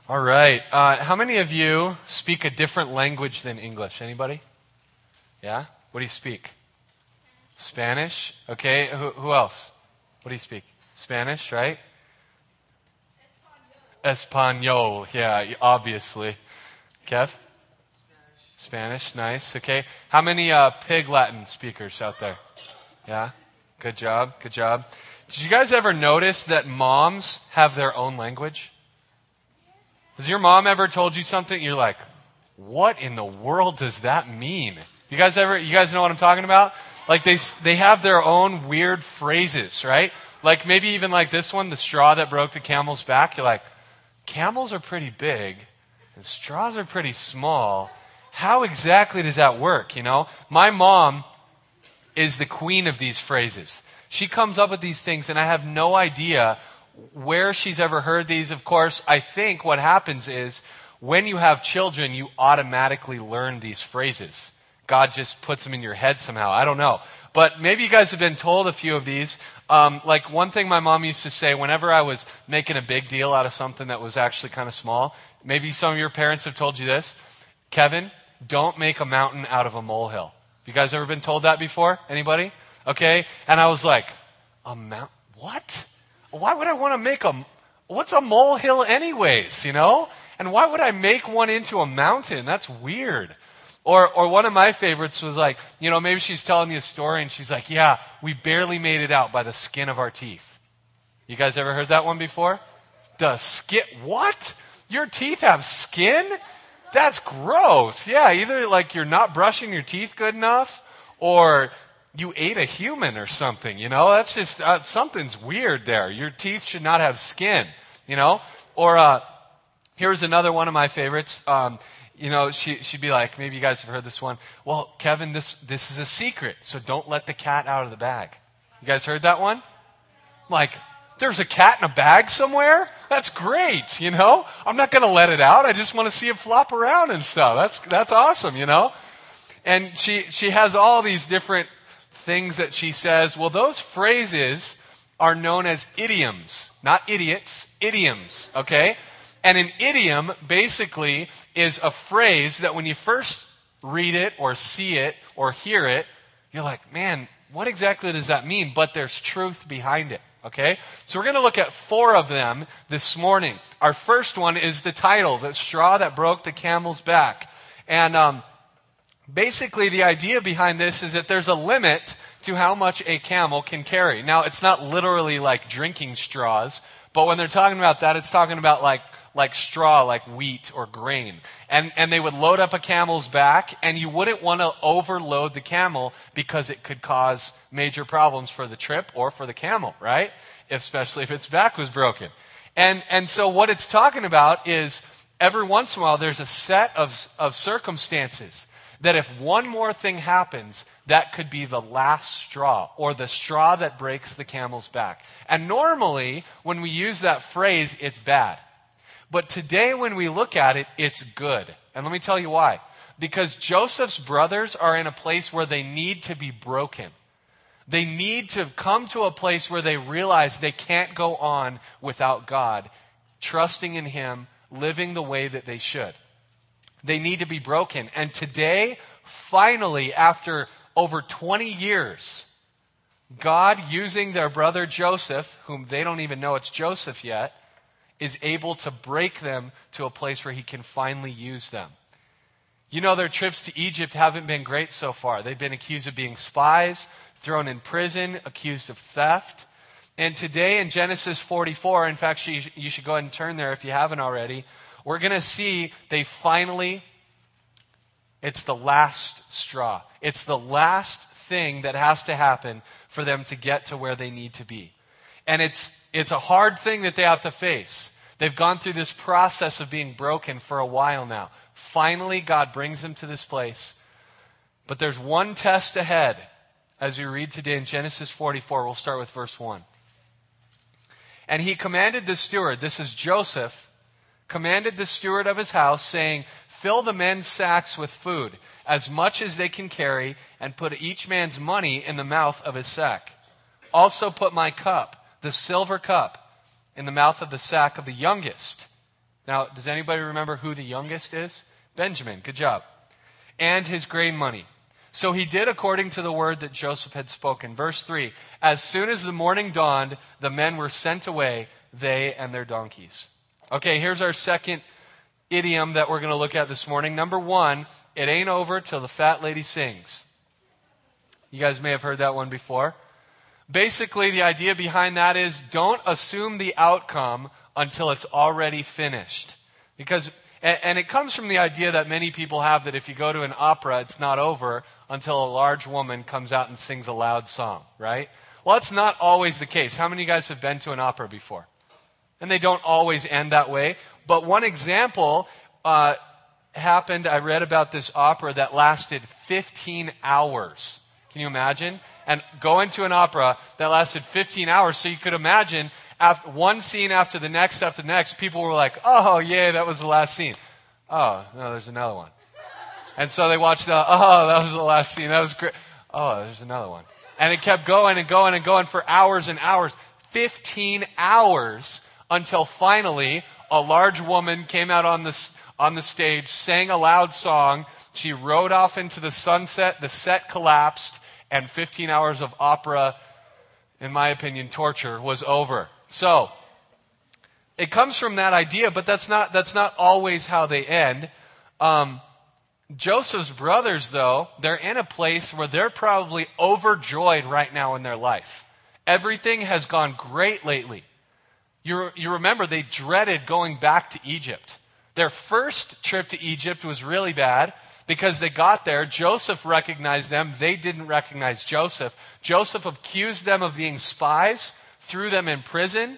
All right. How many of you speak a different language than English? Anybody? Yeah? What do you speak? Spanish? Okay. Who else? What do you speak? Spanish, right? Espanol. Yeah, obviously. Kev? Spanish. Nice. Okay. How many Pig Latin speakers out there? Yeah? Good job. Good job. Did you guys ever notice that moms have their own language? Has your mom ever told you something you're like, what in the world does that mean? You guys know what I'm talking about? Like they have their own weird phrases, right? Like maybe even like this one, the straw that broke the camel's back. You're like, camels are pretty big and straws are pretty small. How exactly does that work, you know? My mom is the queen of these phrases. She comes up with these things and I have no idea where she's ever heard these. Of course, I think what happens is when you have children, you automatically learn these phrases. God just puts them in your head somehow. I don't know. But maybe you guys have been told a few of these. Like one thing my mom used to say whenever I was making a big deal out of something that was actually kind of small. Maybe some of your parents have told you this. Kevin, don't make a mountain out of a molehill. You guys ever been told that before? Anybody? Okay. And I was like, a mountain? What? Why would I want to make what's a molehill anyways, you know? And why would I make one into a mountain? That's weird. Or one of my favorites was like, you know, maybe she's telling me a story and she's like, yeah, we barely made it out by the skin of our teeth. You guys ever heard that one before? The skin, what? Your teeth have skin? That's gross. Yeah, either like you're not brushing your teeth good enough or you ate a human or something, you know? That's just, something's weird there. Your teeth should not have skin, you know? Or, here's another one of my favorites. You know, she'd be like, maybe you guys have heard this one. Well, Kevin, this is a secret, so don't let the cat out of the bag. You guys heard that one? Like, there's a cat in a bag somewhere? That's great, you know? I'm not going to let it out. I just want to see it flop around and stuff. That's awesome, you know? And she has all these different things that she says. Well, those phrases are known as idioms, not idiots, idioms, okay? And an idiom basically is a phrase that when you first read it or see it or hear it, you're like, man, what exactly does that mean? But there's truth behind it, okay? So we're going to look at 4 of them this morning. Our first one is the title, The Straw That Broke the Camel's Back. And basically the idea behind this is that there's a limit to how much a camel can carry. Now, it's not literally like drinking straws, but when they're talking about that, it's talking about like straw, like wheat or grain. And they would load up a camel's back, and you wouldn't want to overload the camel because it could cause major problems for the trip or for the camel, right? Especially if its back was broken. And so what it's talking about is every once in a while there's a set of circumstances that if one more thing happens, that could be the last straw or the straw that breaks the camel's back. And normally, when we use that phrase, it's bad. But today when we look at it, it's good. And let me tell you why. Because Joseph's brothers are in a place where they need to be broken. They need to come to a place where they realize they can't go on without God, trusting in Him, living the way that they should. They need to be broken. And today, finally, after over 20 years, God, using their brother Joseph, whom they don't even know it's Joseph yet, is able to break them to a place where He can finally use them. You know, their trips to Egypt haven't been great so far. They've been accused of being spies, thrown in prison, accused of theft. And today in Genesis 44, in fact, you should go ahead and turn there if you haven't already, we're going to see it's the last straw. It's the last thing that has to happen for them to get to where they need to be. And it's a hard thing that they have to face. They've gone through this process of being broken for a while now. Finally, God brings them to this place. But there's one test ahead as we read today in Genesis 44. We'll start with verse 1. And he commanded the steward, this is Joseph, commanded the steward of his house, saying, fill the men's sacks with food, as much as they can carry, and put each man's money in the mouth of his sack. Also put my cup, the silver cup, in the mouth of the sack of the youngest. Now, does anybody remember who the youngest is? Benjamin. Good job. And his grain money. So he did according to the word that Joseph had spoken. Verse 3, as soon as the morning dawned, the men were sent away, they and their donkeys. Okay, here's our second idiom that we're going to look at this morning. Number 1, it ain't over till the fat lady sings. You guys may have heard that one before. Basically, the idea behind that is don't assume the outcome until it's already finished. And it comes from the idea that many people have that if you go to an opera, it's not over until a large woman comes out and sings a loud song, right? Well, that's not always the case. How many of you guys have been to an opera before? And they don't always end that way. But one example happened, I read about this opera that lasted 15 hours. Can you imagine? And going to an opera that lasted 15 hours, so you could imagine after one scene after the next, people were like, oh, yeah, that was the last scene. Oh, no, there's another one. And so they watched, that was the last scene. That was great. Oh, there's another one. And it kept going and going and going for hours and hours. 15 hours until finally a large woman came out on the stage, sang a loud song. She rode off into the sunset. The set collapsed, and 15 hours of opera, in my opinion, torture, was over. So, it comes from that idea, but that's not always how they end. Joseph's brothers, though, they're in a place where they're probably overjoyed right now in their life. Everything has gone great lately. You remember they dreaded going back to Egypt. Their first trip to Egypt was really bad because they got there. Joseph recognized them. They didn't recognize Joseph. Joseph accused them of being spies, threw them in prison.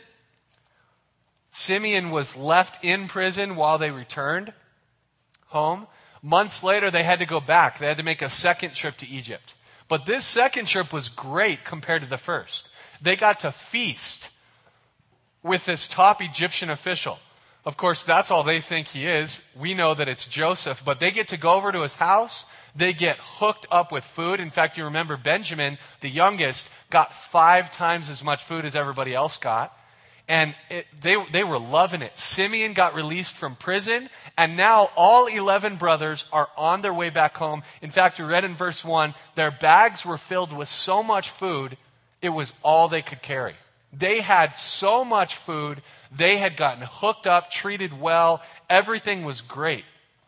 Simeon was left in prison while they returned home. Months later, they had to go back. They had to make a second trip to Egypt. But this second trip was great compared to the first. They got to feast with this top Egyptian official. Of course, that's all they think he is. We know that it's Joseph, but they get to go over to his house. They get hooked up with food. In fact, you remember Benjamin, the youngest, got 5 times as much food as everybody else got. And they were loving it. Simeon got released from prison, and now all 11 brothers are on their way back home. In fact, we read in verse 1, their bags were filled with so much food, it was all they could carry. They had so much food, they had gotten hooked up, treated well, everything was great.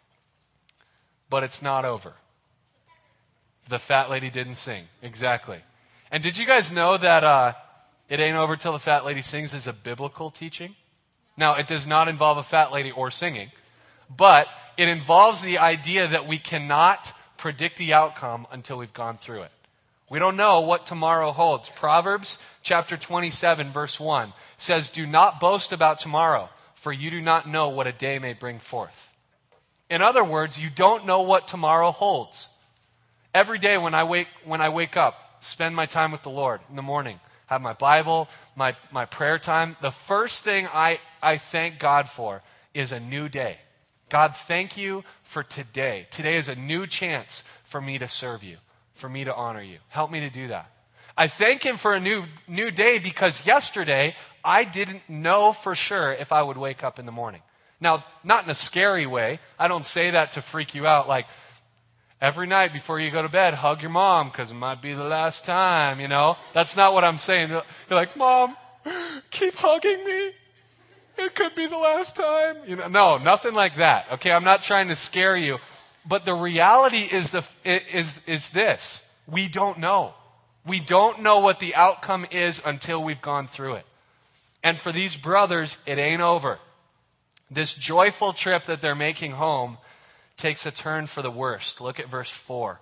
But it's not over. The fat lady didn't sing. Exactly. And did you guys know that it ain't over till the fat lady sings is a biblical teaching? Now, it does not involve a fat lady or singing, but it involves the idea that we cannot predict the outcome until we've gone through it. We don't know what tomorrow holds. Proverbs chapter 27, verse 1 says, do not boast about tomorrow, for you do not know what a day may bring forth. In other words, you don't know what tomorrow holds. Every day when I wake up, spend my time with the Lord in the morning, have my Bible, my prayer time. The first thing I thank God for is a new day. God, thank you for today. Today is a new chance for me to serve you, for me to honor you. Help me to do that. I thank him for a new day because yesterday I didn't know for sure if I would wake up in the morning. Now, not in a scary way. I don't say that to freak you out like, every night before you go to bed, hug your mom because it might be the last time, you know. That's not what I'm saying. You're like, Mom, keep hugging me. It could be the last time. You know, no, nothing like that. Okay, I'm not trying to scare you. But the reality is this. We don't know. We don't know what the outcome is until we've gone through it. And for these brothers, it ain't over. This joyful trip that they're making home takes a turn for the worst. Look at verse 4.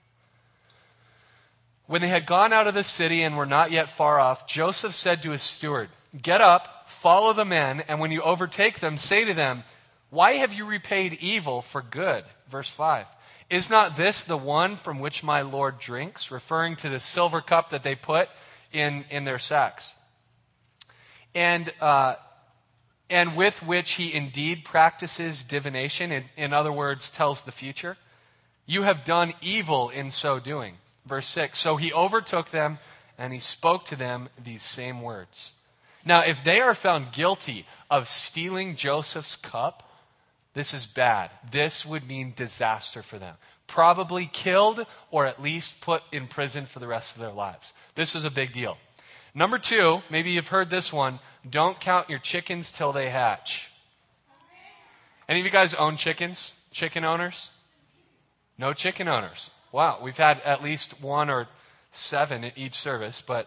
When they had gone out of the city and were not yet far off, Joseph said to his steward, get up, follow the men, and when you overtake them, say to them, why have you repaid evil for good? Verse 5. Is not this the one from which my Lord drinks? Referring to the silver cup that they put in their sacks. And with which he indeed practices divination, in other words, tells the future. You have done evil in so doing. Verse 6, so he overtook them and he spoke to them these same words. Now, if they are found guilty of stealing Joseph's cup, this is bad. This would mean disaster for them. Probably killed or at least put in prison for the rest of their lives. This is a big deal. Number 2, maybe you've heard this one, don't count your chickens till they hatch. Any of you guys own chickens? Chicken owners? No chicken owners. Wow, we've had at least 1 or 7 at each service. But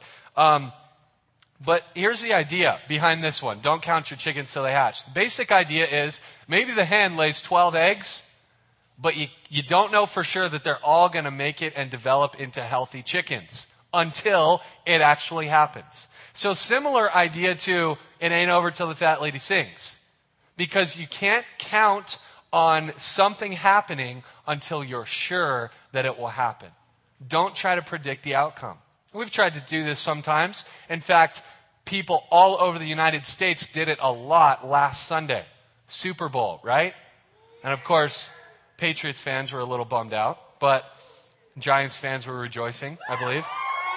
here's the idea behind this one. Don't count your chickens till they hatch. The basic idea is maybe the hen lays 12 eggs, but you don't know for sure that they're all going to make it and develop into healthy chickens until it actually happens. So similar idea to it ain't over till the fat lady sings. Because you can't count on something happening until you're sure that it will happen. Don't try to predict the outcome. We've tried to do this sometimes. In fact, people all over the United States did it a lot last Sunday. Super Bowl, right? And of course, Patriots fans were a little bummed out, but Giants fans were rejoicing, I believe.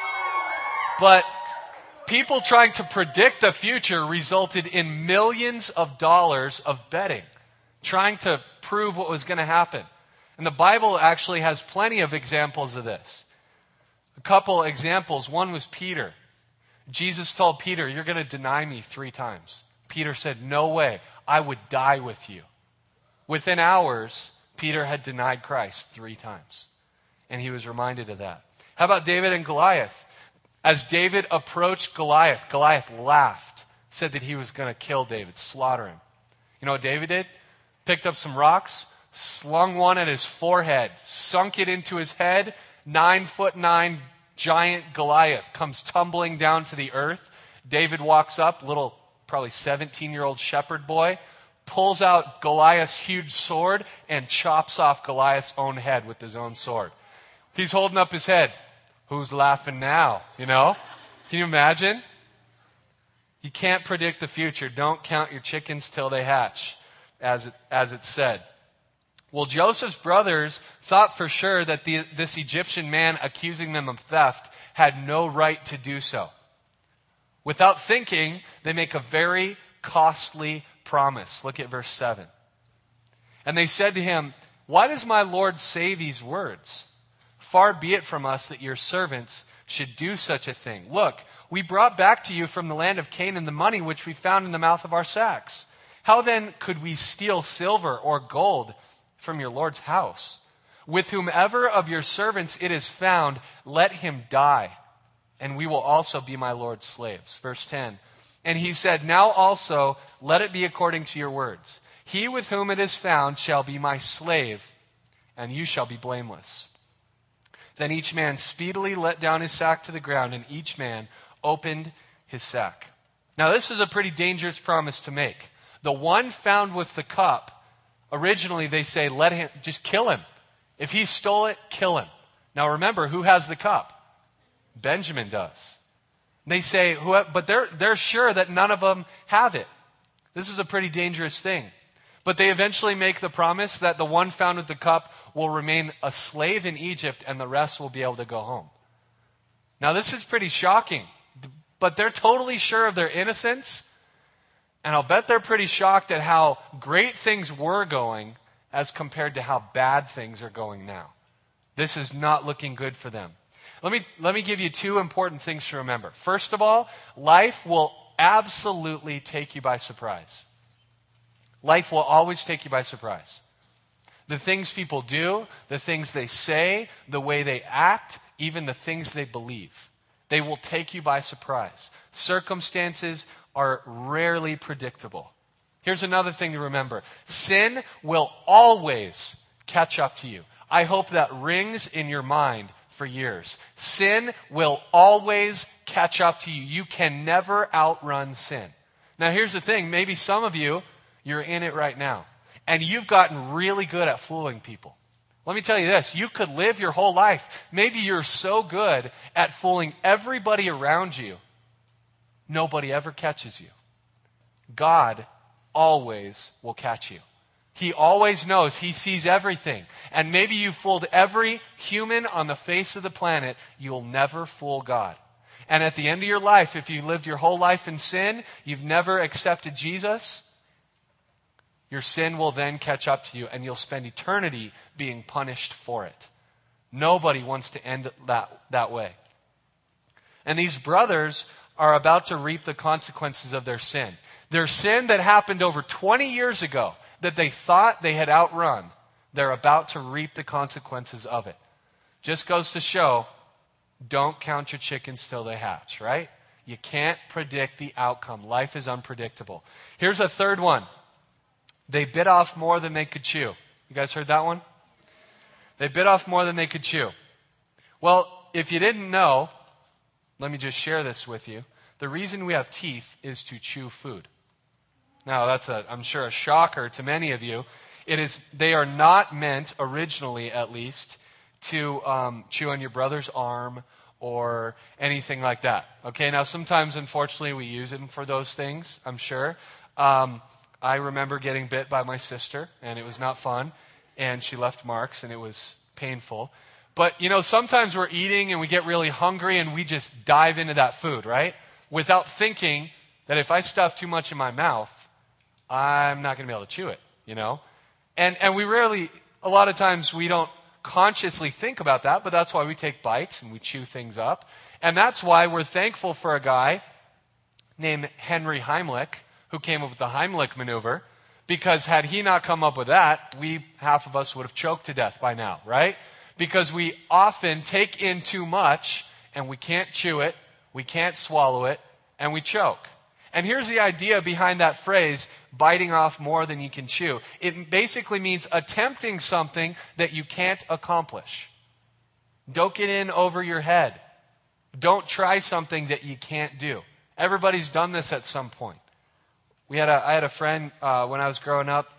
But people trying to predict the future resulted in millions of dollars of betting, trying to prove what was going to happen. And the Bible actually has plenty of examples of this. A couple examples. One was Peter. Jesus told Peter, you're going to deny me 3 times. Peter said, no way, I would die with you. Within hours, Peter had denied Christ 3 times. And he was reminded of that. How about David and Goliath? As David approached Goliath, Goliath laughed, said that he was going to kill David, slaughter him. You know what David did? Picked up some rocks, slung one at his forehead, sunk it into his head. 9'9" giant Goliath comes tumbling down to the earth. David walks up, little, probably 17-year-old shepherd boy, pulls out Goliath's huge sword and chops off Goliath's own head with his own sword. He's holding up his head. Who's laughing now? You know? Can you imagine? You can't predict the future. Don't count your chickens till they hatch, as it said. Well, Joseph's brothers thought for sure that this Egyptian man accusing them of theft had no right to do so. Without thinking, they make a very costly promise. Look at verse 7. And they said to him, why does my Lord say these words? Far be it from us that your servants should do such a thing. Look, we brought back to you from the land of Canaan the money which we found in the mouth of our sacks. How then could we steal silver or gold from your Lord's house? With whomever of your servants it is found, let him die, and we will also be my Lord's slaves. Verse 10. And he said, now also let it be according to your words. He with whom it is found shall be my slave, and you shall be blameless. Then each man speedily let down his sack to the ground, and each man opened his sack. Now this is a pretty dangerous promise to make. The one found with the cup, originally they say, let him, just kill him. If he stole it, kill him. Now remember, who has the cup? Benjamin does. They say, but they're sure that none of them have it. This is a pretty dangerous thing. But they eventually make the promise that the one found with the cup will remain a slave in Egypt and the rest will be able to go home. Now this is pretty shocking, but they're totally sure of their innocence. And I'll bet they're pretty shocked at how great things were going as compared to how bad things are going now. This is not looking good for them. Let me give you 2 important things to remember. First of all, life will absolutely take you by surprise. Life will always take you by surprise. The things people do, the things they say, the way they act, even the things they believe. They will take you by surprise. Circumstances are rarely predictable. Here's another thing to remember. Sin will always catch up to you. I hope that rings in your mind for years. Sin will always catch up to you. You can never outrun sin. Now here's the thing. Maybe some of you, you're in it right now. And you've gotten really good at fooling people. Let me tell you this. You could live your whole life. Maybe you're so good at fooling everybody around you, nobody ever catches you. God always will catch you. He always knows. He sees everything. And maybe you fooled every human on the face of the planet. You'll never fool God. And at the end of your life, if you lived your whole life in sin, you've never accepted Jesus, your sin will then catch up to you and you'll spend eternity being punished for it. Nobody wants to end that way. And these brothers are about to reap the consequences of their sin. Their sin that happened over 20 years ago, that they thought they had outrun, they're about to reap the consequences of it. Just goes to show, don't count your chickens till they hatch, right? You can't predict the outcome. Life is unpredictable. Here's a third one. They bit off more than they could chew. You guys heard that one? They bit off more than they could chew. Well, if you didn't know, let me just share this with you. The reason we have teeth is to chew food. Now, that's I'm sure a shocker to many of you. They are not meant, originally at least, to chew on your brother's arm or anything like that. Okay, now sometimes, unfortunately, we use them for those things, I'm sure. I remember getting bit by my sister, and it was not fun, and she left marks, and it was painful. But, sometimes we're eating, and we get really hungry, and we just dive into that food, right? Without thinking that if I stuff too much in my mouth, I'm not going to be able to chew it, And we rarely, a lot of times we don't consciously think about that, but that's why we take bites and we chew things up. And that's why we're thankful for a guy named Henry Heimlich, who came up with the Heimlich maneuver, because had he not come up with that, half of us would have choked to death by now, right? Because we often take in too much and we can't chew it, we can't swallow it, and we choke. And here's the idea behind that phrase, biting off more than you can chew. It basically means attempting something that you can't accomplish. Don't get in over your head. Don't try something that you can't do. Everybody's done this at some point. I had a friend when I was growing up.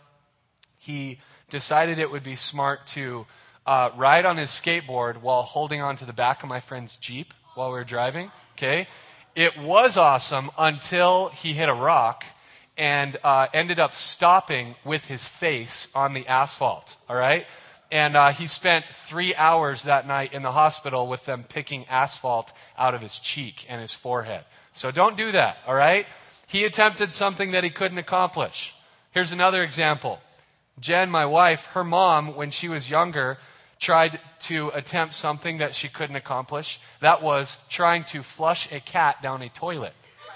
He decided it would be smart to ride on his skateboard while holding onto the back of my friend's Jeep while we were driving. Okay? It was awesome until he hit a rock and ended up stopping with his face on the asphalt, all right? And he spent 3 hours that night in the hospital with them picking asphalt out of his cheek and his forehead. So don't do that, all right? He attempted something that he couldn't accomplish. Here's another example. Jen, my wife, her mom, when she was younger, tried to attempt something that she couldn't accomplish. That was trying to flush a cat down a toilet.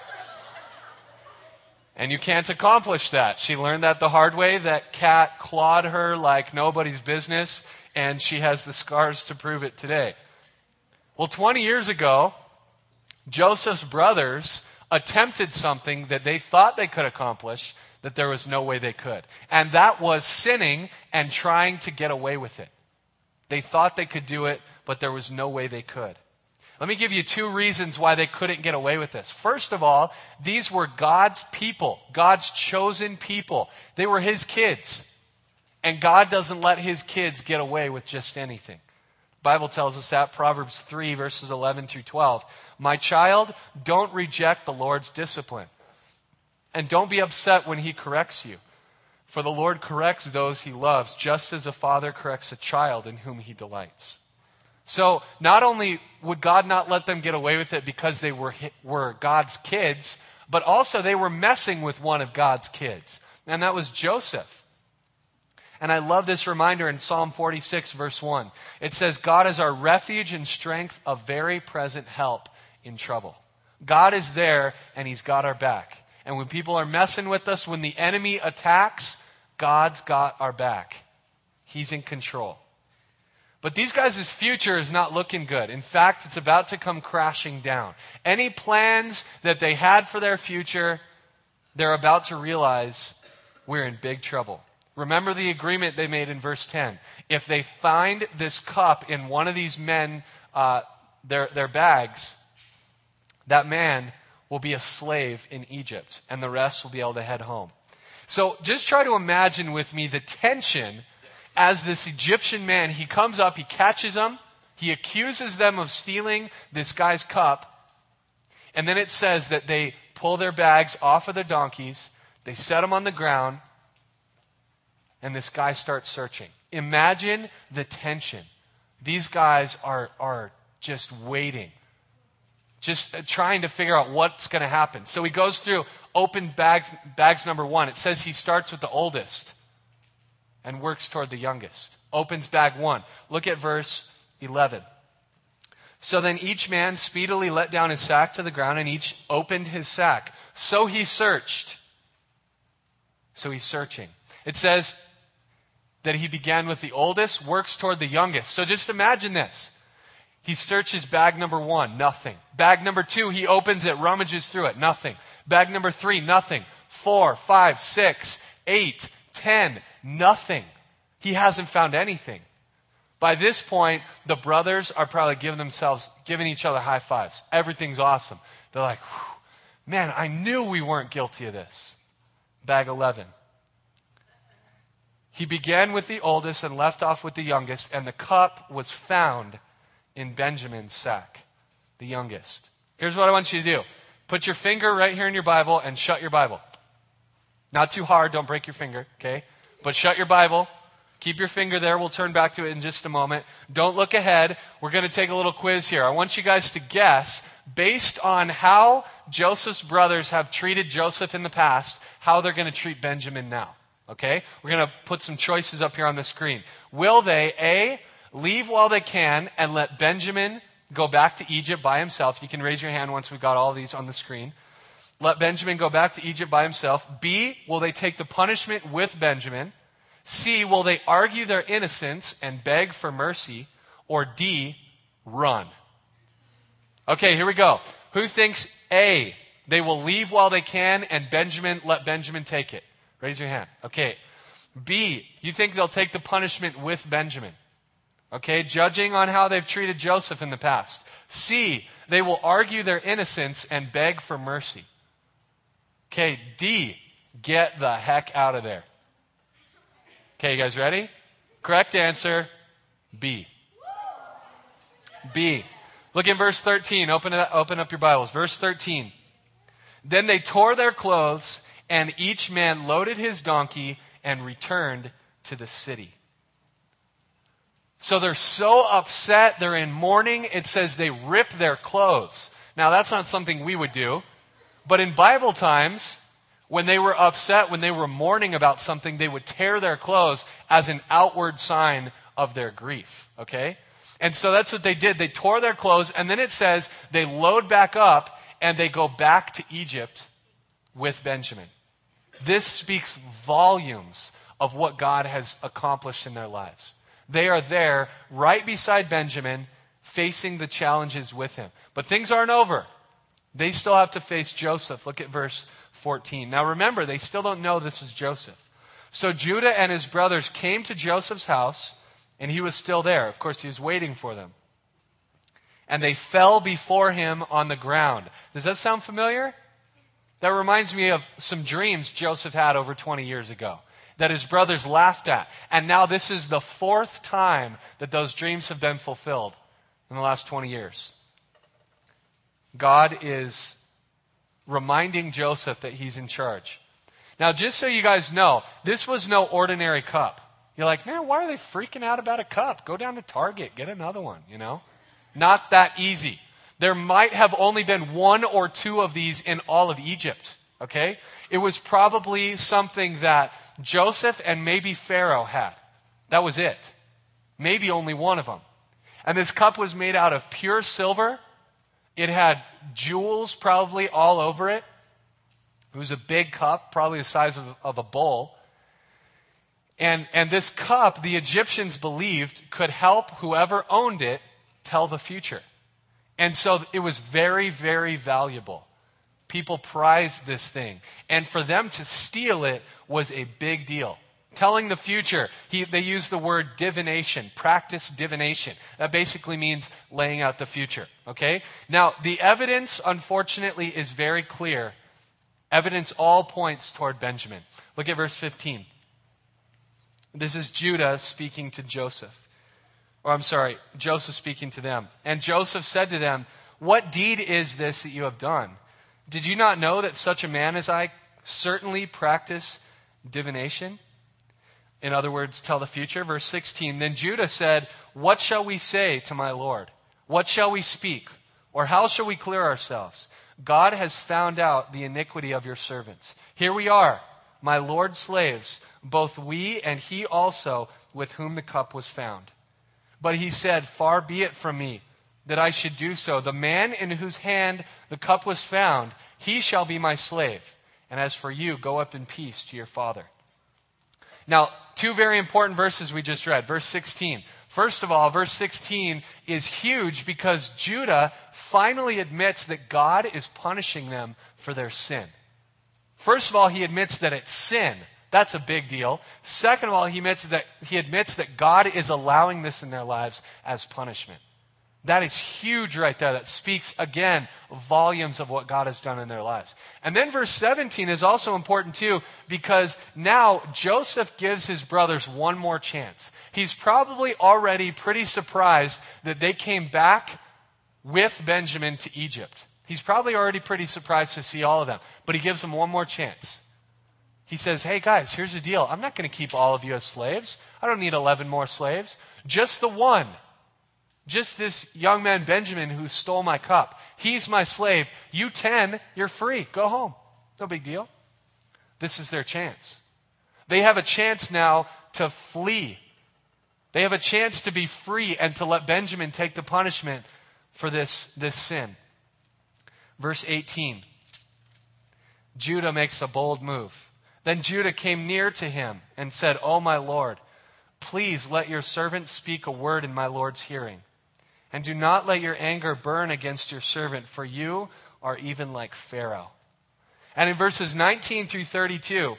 And you can't accomplish that. She learned that the hard way. That cat clawed her like nobody's business, and she has the scars to prove it today. Well, 20 years ago, Joseph's brothers attempted something that they thought they could accomplish, that there was no way they could. And that was sinning and trying to get away with it. They thought they could do it, but there was no way they could. Let me give you 2 reasons why they couldn't get away with this. First of all, these were God's people, God's chosen people. They were His kids. And God doesn't let His kids get away with just anything. The Bible tells us that, Proverbs 3, verses 11 through 12. My child, don't reject the Lord's discipline. And don't be upset when He corrects you. For the Lord corrects those He loves, just as a father corrects a child in whom He delights. So not only would God not let them get away with it because they were God's kids, but also they were messing with one of God's kids. And that was Joseph. And I love this reminder in Psalm 46, verse 1. It says, God is our refuge and strength, a very present help in trouble. God is there and He's got our back. And when people are messing with us, when the enemy attacks, God's got our back. He's in control. But these guys' future is not looking good. In fact, it's about to come crashing down. Any plans that they had for their future, they're about to realize we're in big trouble. Remember the agreement they made in verse 10. If they find this cup in one of these men, their bags, that man will be a slave in Egypt, and the rest will be able to head home. So just try to imagine with me the tension as this Egyptian man, he comes up, he catches them, he accuses them of stealing this guy's cup, and then it says that they pull their bags off of their donkeys, they set them on the ground, and this guy starts searching. Imagine the tension. These guys are just waiting just trying to figure out what's going to happen. So he goes through open bags number 1. It says he starts with the oldest and works toward the youngest. Opens bag 1. Look at verse 11. So then each man speedily let down his sack to the ground, and each opened his sack. So he searched. So he's searching. It says that he began with the oldest, works toward the youngest. So just imagine this. He searches bag number 1, nothing. Bag number 2, he opens it, rummages through it, nothing. Bag number 3, nothing. 4, 5, 6, 8, 10, nothing. He hasn't found anything. By this point, the brothers are probably giving each other high fives. Everything's awesome. They're like, man, I knew we weren't guilty of this. Bag 11. He began with the oldest and left off with the youngest, and the cup was found in Benjamin's sack, the youngest. Here's what I want you to do. Put your finger right here in your Bible and shut your Bible. Not too hard, don't break your finger, okay? But shut your Bible. Keep your finger there. We'll turn back to it in just a moment. Don't look ahead. We're going to take a little quiz here. I want you guys to guess, based on how Joseph's brothers have treated Joseph in the past, how they're going to treat Benjamin now. Okay? We're going to put some choices up here on the screen. Will they, A, leave while they can and let Benjamin go back to Egypt by himself? You can raise your hand once we've got all these on the screen. Let Benjamin go back to Egypt by himself. B, will they take the punishment with Benjamin? C, will they argue their innocence and beg for mercy? Or D, run? Okay, here we go. Who thinks A, they will leave while they can and let Benjamin take it? Raise your hand. Okay. B, you think they'll take the punishment with Benjamin? Okay, judging on how they've treated Joseph in the past. C, they will argue their innocence and beg for mercy. Okay, D, get the heck out of there. Okay, you guys ready? Correct answer, B. B. Look in verse 13. Open up your Bibles. Verse 13. Then they tore their clothes, and each man loaded his donkey and returned to the city. So they're so upset, they're in mourning. It says they rip their clothes. Now, that's not something we would do. But in Bible times, when they were upset, when they were mourning about something, they would tear their clothes as an outward sign of their grief. Okay? And so that's what they did. They tore their clothes, and then it says they load back up and they go back to Egypt with Benjamin. This speaks volumes of what God has accomplished in their lives. They are there right beside Benjamin, facing the challenges with him. But things aren't over. They still have to face Joseph. Look at verse 14. Now remember, they still don't know this is Joseph. So Judah and his brothers came to Joseph's house, and he was still there. Of course, he was waiting for them. And they fell before him on the ground. Does that sound familiar? That reminds me of some dreams Joseph had over 20 years ago that his brothers laughed at. And now this is the 4th time that those dreams have been fulfilled in the last 20 years. God is reminding Joseph that he's in charge. Now, just so you guys know, this was no ordinary cup. You're like, man, why are they freaking out about a cup? Go down to Target, get another one, Not that easy. There might have only been 1 or 2 of these in all of Egypt, okay? It was probably something that Joseph and maybe Pharaoh had. That was it. Maybe only one of them. And this cup was made out of pure silver. It had jewels probably all over it. It was a big cup, probably the size of a bowl. And this cup, the Egyptians believed, could help whoever owned it tell the future. And so it was very, very valuable. People prized this thing. And for them to steal it was a big deal. Telling the future, they use the word divination, practice divination. That basically means laying out the future, okay? Now, the evidence, unfortunately, is very clear. Evidence all points toward Benjamin. Look at verse 15. This is Judah speaking to Joseph. Joseph speaking to them. And Joseph said to them, "What deed is this that you have done? Did you not know that such a man as I certainly practice divination?" In other words, tell the future. Verse 16, then Judah said, "What shall we say to my Lord? What shall we speak? Or how shall we clear ourselves? God has found out the iniquity of your servants. Here we are, my Lord's slaves, both we and he also with whom the cup was found. But he said, far be it from me that I should do so. The man in whose hand the cup was found, he shall be my slave. And as for you, go up in peace to your father. Now, two very important verses we just read. Verse 16. First of all, verse 16 is huge because Judah finally admits that God is punishing them for their sin. First of all, he admits that it's sin. That's a big deal. Second of all, he admits that God is allowing this in their lives as punishment. That is huge right there. That speaks, again, volumes of what God has done in their lives. And then verse 17 is also important too, because now Joseph gives his brothers one more chance. He's probably already pretty surprised that they came back with Benjamin to Egypt. He's probably already pretty surprised to see all of them, but he gives them one more chance. He says, hey guys, here's the deal. I'm not going to keep all of you as slaves. I don't need 11 more slaves. Just the one. Just this young man, Benjamin, who stole my cup. He's my slave. You 10, you're free. Go home. No big deal. This is their chance. They have a chance now to flee. They have a chance to be free and to let Benjamin take the punishment for this sin. Verse 18. Judah makes a bold move. Then Judah came near to him and said, O my Lord, please let your servant speak a word in my Lord's hearing. And do not let your anger burn against your servant, for you are even like Pharaoh. And in verses 19 through 32,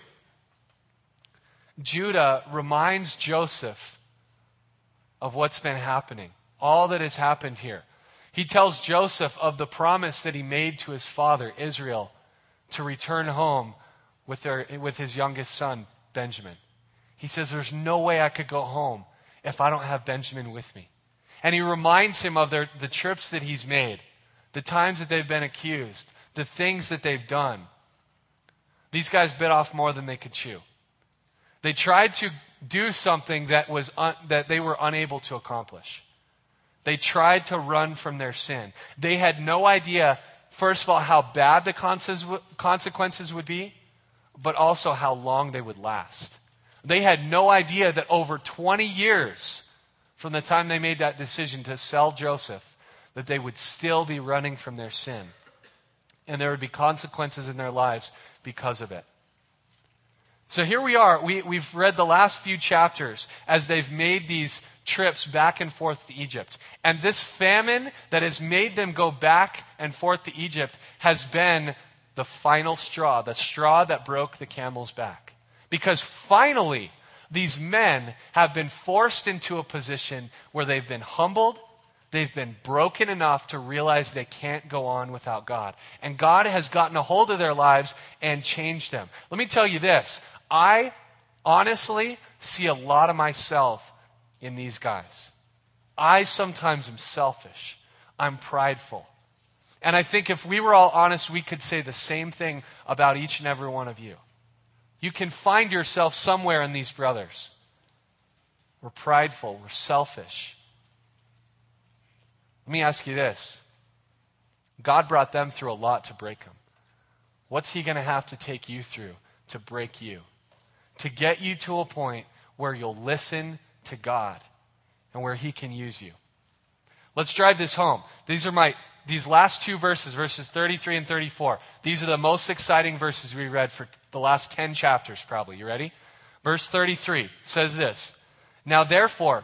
Judah reminds Joseph of what's been happening, all that has happened here. He tells Joseph of the promise that he made to his father, Israel, to return home with his youngest son, Benjamin. He says, there's no way I could go home if I don't have Benjamin with me. And he reminds him of the trips that he's made, the times that they've been accused, the things that they've done. These guys bit off more than they could chew. They tried to do something that they were unable to accomplish. They tried to run from their sin. They had no idea, first of all, how bad the consequences would be, but also how long they would last. They had no idea that over 20 years from the time they made that decision to sell Joseph, that they would still be running from their sin. And there would be consequences in their lives because of it. So here we are. We've read the last few chapters as they've made these trips back and forth to Egypt. And this famine that has made them go back and forth to Egypt has been the final straw, the straw that broke the camel's back. Because finally, these men have been forced into a position where they've been humbled, they've been broken enough to realize they can't go on without God. And God has gotten a hold of their lives and changed them. Let me tell you this. I honestly see a lot of myself in these guys. I sometimes am selfish. I'm prideful. And I think if we were all honest, we could say the same thing about each and every one of you. You can find yourself somewhere in these brothers. We're prideful. We're selfish. Let me ask you this. God brought them through a lot to break them. What's he going to have to take you through to break you? To get you to a point where you'll listen to God and where he can use you. Let's drive this home. These last two verses, verses 33 and 34, these are the most exciting verses we read for the last 10 chapters probably. You ready? Verse 33 says this, Now therefore,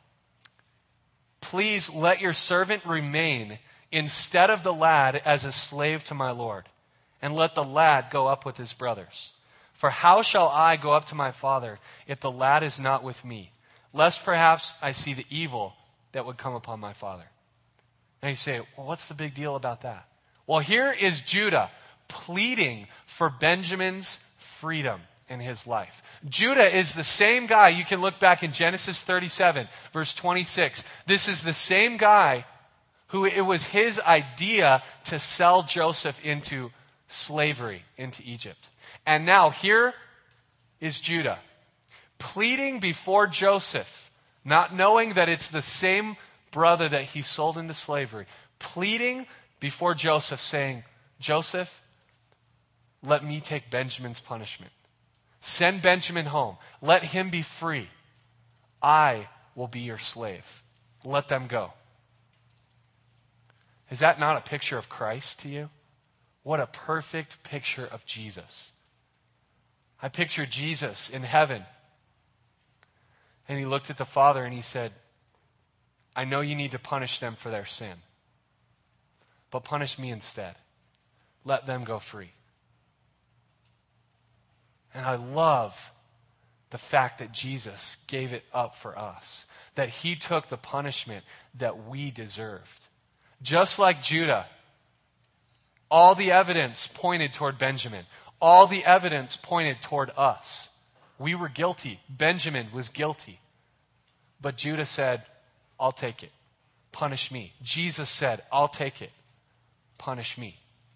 please let your servant remain instead of the lad as a slave to my Lord, and let the lad go up with his brothers. For how shall I go up to my father if the lad is not with me? Lest perhaps I see the evil that would come upon my father. And you say, well, what's the big deal about that? Well, here is Judah pleading for Benjamin's freedom in his life. Judah is the same guy. You can look back in Genesis 37, verse 26. This is the same guy who it was his idea to sell Joseph into slavery, into Egypt. And now here is Judah pleading before Joseph, not knowing that it's the same brother that he sold into slavery, pleading before Joseph saying, Joseph, let me take Benjamin's punishment. Send Benjamin home. Let him be free. I will be your slave. Let them go. Is that not a picture of Christ to you? What a perfect picture of Jesus. I picture Jesus in heaven. And he looked at the Father and he said, I know you need to punish them for their sin, but punish me instead. Let them go free. And I love the fact that Jesus gave it up for us, that he took the punishment that we deserved. Just like Judah, all the evidence pointed toward Benjamin. All the evidence pointed toward us. We were guilty. Benjamin was guilty. But Judah said, I'll take it. Punish me. Jesus said, I'll take it. Punish me.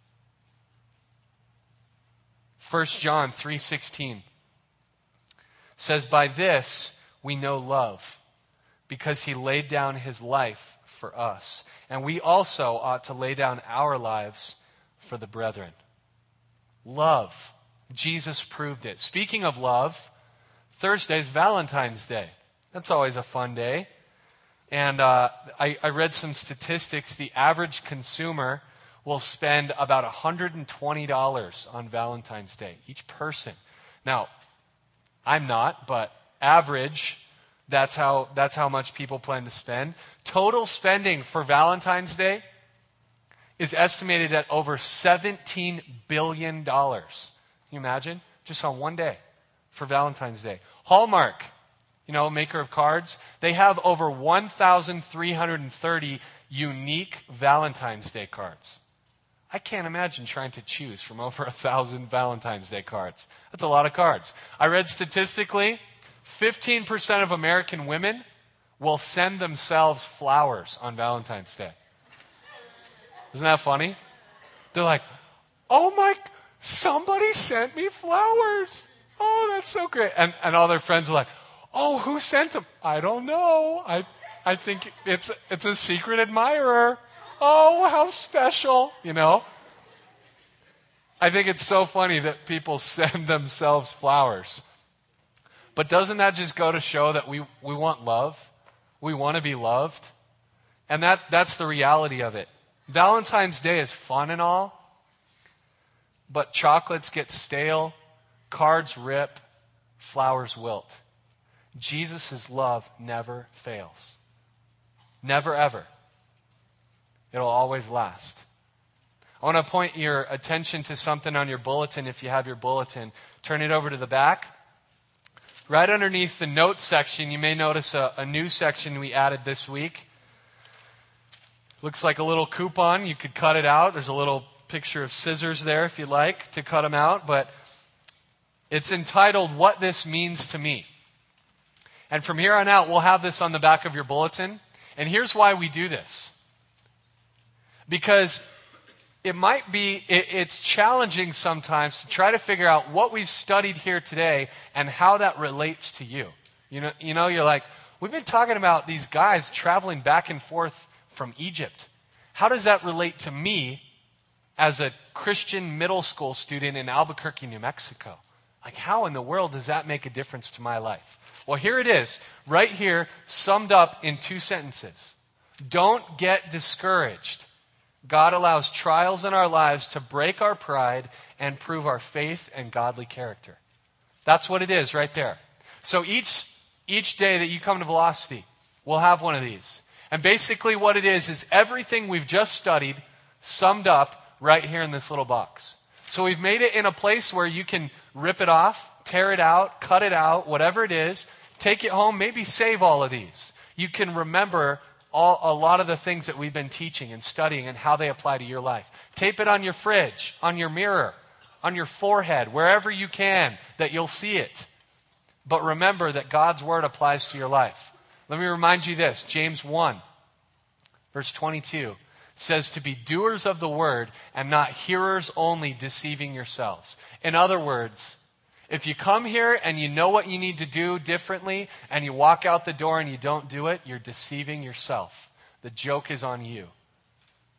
1 John 3:16 says, by this we know love, because he laid down his life for us. And we also ought to lay down our lives for the brethren. Love. Jesus proved it. Speaking of love, Thursday's Valentine's Day. That's always a fun day. And I read some statistics. The average consumer will spend about $120 on Valentine's Day, each person. Now, I'm not, but average, that's how much people plan to spend. Total spending for Valentine's Day is estimated at over $17 billion. Can you imagine? Just on one day for Valentine's Day. Hallmark, maker of cards, they have over 1,330 unique Valentine's Day cards. I can't imagine trying to choose from over 1,000 Valentine's Day cards. That's a lot of cards. I read statistically, 15% of American women will send themselves flowers on Valentine's Day. Isn't that funny? They're like, somebody sent me flowers. Oh, that's so great. And all their friends are like, oh, who sent them? I don't know. I think it's a secret admirer. Oh, how special, I think it's so funny that people send themselves flowers. But doesn't that just go to show that we want love? We want to be loved. And that's the reality of it. Valentine's Day is fun and all, but chocolates get stale, cards rip, flowers wilt. Jesus' love never fails. Never, ever. It'll always last. I want to point your attention to something on your bulletin. If you have your bulletin, turn it over to the back. Right underneath the notes section, you may notice a new section we added this week. Looks like a little coupon. You could cut it out. There's a little picture of scissors there if you'd like to cut them out. But it's entitled, What This Means to Me. And from here on out, we'll have this on the back of your bulletin. And here's why we do this. Because it's challenging sometimes to try to figure out what we've studied here today and how that relates to you. You're like, we've been talking about these guys traveling back and forth from Egypt. How does that relate to me as a Christian middle school student in Albuquerque, New Mexico? Like, how in the world does that make a difference to my life? Well, here it is, right here, summed up in 2 sentences. Don't get discouraged. God allows trials in our lives to break our pride and prove our faith and godly character. That's what it is right there. So each day that you come to Velocity, we'll have one of these. And basically what it is everything we've just studied summed up right here in this little box. So we've made it in a place where you can rip it off, tear it out, cut it out, whatever it is, take it home, maybe save all of these. You can remember a lot of the things that we've been teaching and studying and how they apply to your life. Tape it on your fridge, on your mirror, on your forehead, wherever you can, that you'll see it. But remember that God's word applies to your life. Let me remind you this. James 1, verse 22 says to be doers of the word and not hearers only, deceiving yourselves. In other words, if you come here and you know what you need to do differently and you walk out the door and you don't do it, you're deceiving yourself. The joke is on you.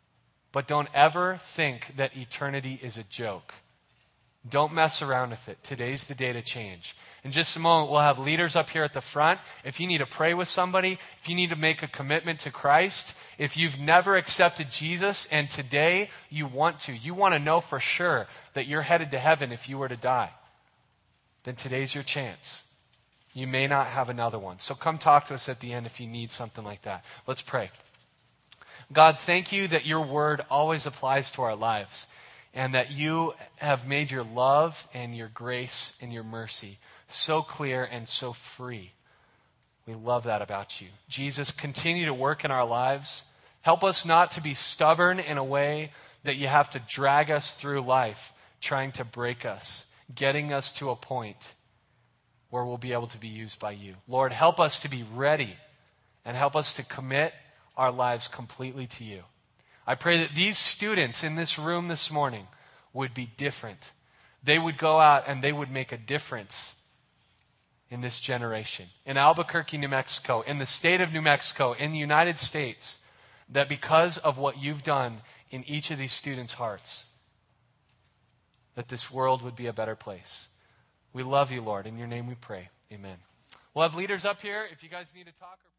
But don't ever think that eternity is a joke. Don't mess around with it. Today's the day to change. In just a moment, we'll have leaders up here at the front. If you need to pray with somebody, if you need to make a commitment to Christ, if you've never accepted Jesus and today you want to know for sure that you're headed to heaven if you were to die, then today's your chance. You may not have another one. So come talk to us at the end if you need something like that. Let's pray. God, thank you that your word always applies to our lives, and that you have made your love and your grace and your mercy so clear and so free. We love that about you. Jesus, continue to work in our lives. Help us not to be stubborn in a way that you have to drag us through life, trying to break us, getting us to a point where we'll be able to be used by you. Lord, help us to be ready and help us to commit our lives completely to you. I pray that these students in this room this morning would be different. They would go out and they would make a difference in this generation. In Albuquerque, New Mexico, in the state of New Mexico, in the United States, that because of what you've done in each of these students' hearts, that this world would be a better place. We love you, Lord. In your name we pray. Amen. We'll have leaders up here if you guys need to talk or